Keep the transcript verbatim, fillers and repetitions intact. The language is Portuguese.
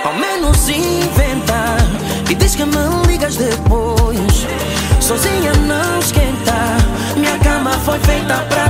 ao menos inventa. E diz que me ligas depois. Sozinha não esquenta. Minha cama foi feita pra